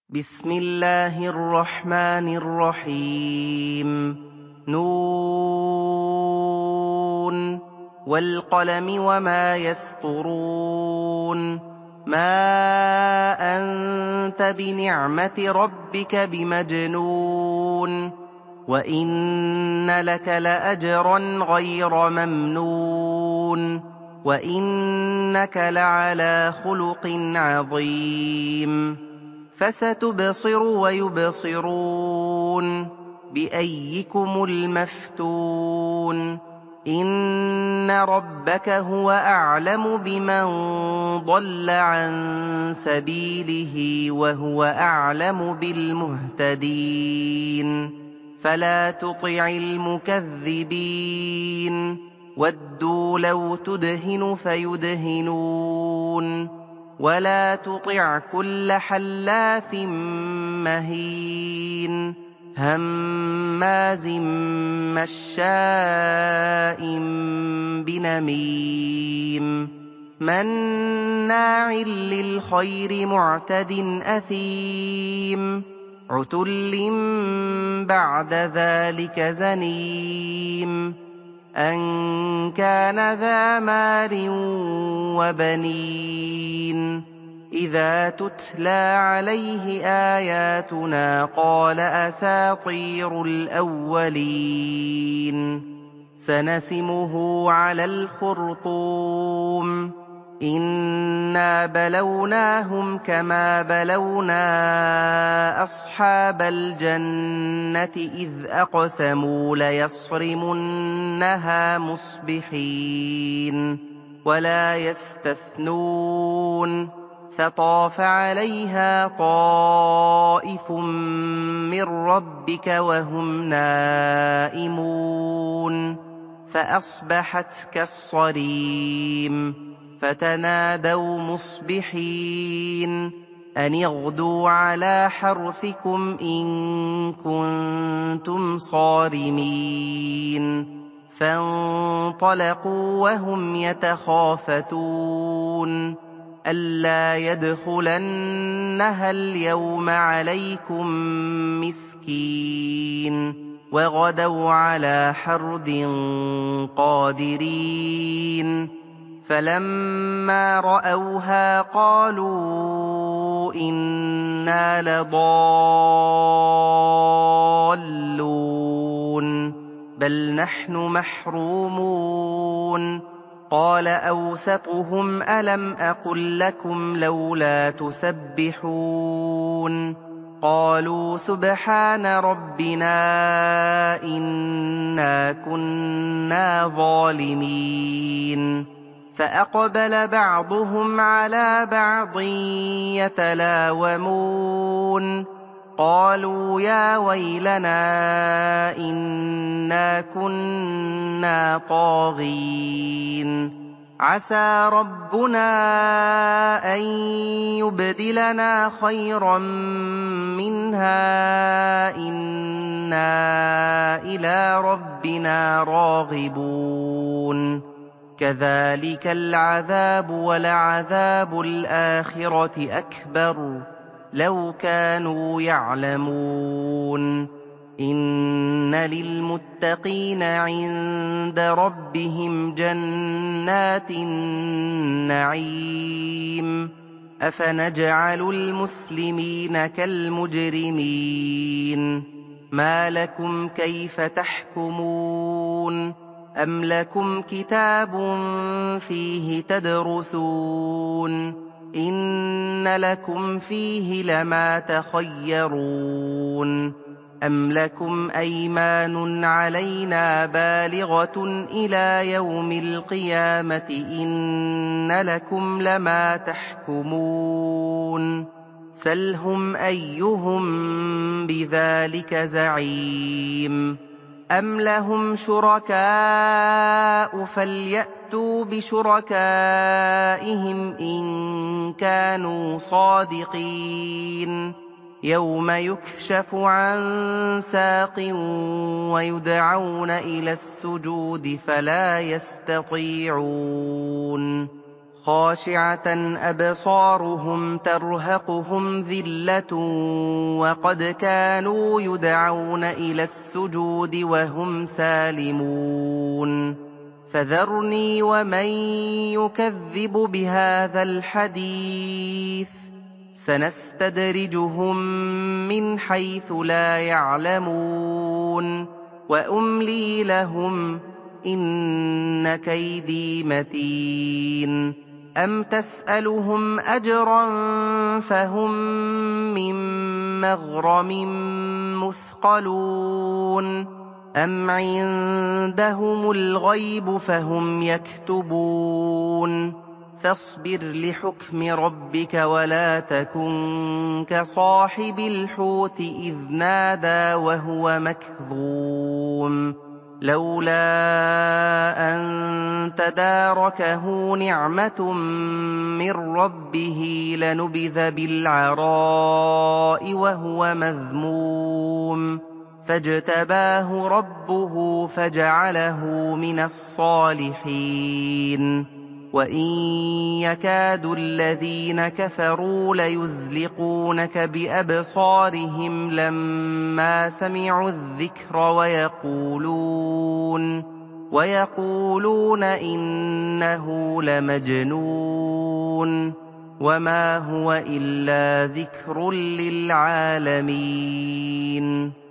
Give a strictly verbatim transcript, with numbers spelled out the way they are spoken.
بسم الله الرحمن الرحيم نون والقلم وما يسطرون ما أنت بنعمة ربك بمجنون وإن لك لأجرا غير ممنون وإنك لعلى خلق عظيم فستبصر ويبصرون بأيكم المفتون إن ربك هو أعلم بمن ضل عن سبيله وهو أعلم بالمهتدين فلا تطع المكذبين ودوا لو تدهن فيدهنون ولا تطع كل حلاف مهين هماز مشاء بنميم مناع للخير معتد أثيم عتل بعد ذلك زنيم أن كان ذا مال وبنين إذا تتلى عليه آياتنا قال أساطير الأولين سنسمه على الخرطوم إنا بلوناهم كما بلونا أصحاب الجنة إذ أقسموا ليصرمنها مصبحين ولا يستثنون فطاف عليها طائف من ربك وهم نائمون فأصبحت كالصريم فتنادوا مصبحين أن اغدوا على حرثكم إن كنتم صارمين فانطلقوا وهم يتخافتون ألا يدخلنها اليوم عليكم مسكين وغدوا على حرد قادرين فلما رأوها قالوا إنا لضالون بل نحن محرومون قال أوسطهم ألم أقل لكم لولا تسبحون قالوا سبحان ربنا إنا كنا ظالمين فأقبل بعضهم على بعض يتلاومون قالوا يا ويلنا إنا كنا طاغين عسى ربنا أن يبدلنا خيرا منها إنا إلى ربنا راغبون كذلك العذاب ولعذاب الآخرة أكبر لو كانوا يعلمون إن للمتقين عند ربهم جنات النعيم أفنجعل المسلمين كالمجرمين ما لكم كيف تحكمون أم لكم كتاب فيه تدرسون إن لكم فيه لما تخيرون أم لكم أيمان علينا بالغة إلى يوم القيامة إن لكم لما تحكمون سلهم أيهم بذلك زعيم أم لهم شركاء فليأتوا بشركائهم إن كانوا صادقين يوم يكشف عن ساق ويدعون إلى السجود فلا يستطيعون خَاشِعَةً أَبْصَارُهُمْ تَرْهَقُهُمْ ذِلَّةٌ وَقَدْ كَانُوا يُدْعَوْنَ إِلَى السُّجُودِ وَهُمْ سَالِمُونَ فَذَرْنِي وَمَن يُكَذِّبُ بِهَٰذَا الْحَدِيثِ ۖ سَنَسْتَدْرِجُهُم مِّنْ حَيْثُ لَا يَعْلَمُونَ وَأُمْلِي لَهُمْ ۚ إِنَّ كَيْدِي مَتِينٌ أَمْ تَسْأَلُهُمْ أَجْرًا فَهُم مِّن مَّغْرَمٍ مُّثْقَلُونَ أَمْ عِندَهُمُ الْغَيْبُ فَهُمْ يَكْتُبُونَ فَاصْبِرْ لِحُكْمِ رَبِّكَ وَلَا تَكُن كَصَاحِبِ الْحُوتِ إِذْ نَادَىٰ وَهُوَ مَكْظُومٌ لَّوْلَا أَن تَدَارَكَهُ نِعْمَةٌ مِّن رَّبِّهِ لَنُبِذَ بِالْعَرَاءِ وَهُوَ مَذْمُومٌ فَاجْتَبَاهُ رَبُّهُ فَجَعَلَهُ مِنَ الصَّالِحِينَ وَإِن يَكَادُ الَّذِينَ كَفَرُوا لَيُزْلِقُونَكَ بِأَبْصَارِهِمْ لَمَّا سَمِعُوا الذِّكْرَ وَيَقُولُونَ وَيَقُولُونَ إِنَّهُ لَمَجْنُونٌ وَمَا هُوَ إِلَّا ذِكْرٌ لِّلْعَالَمِينَ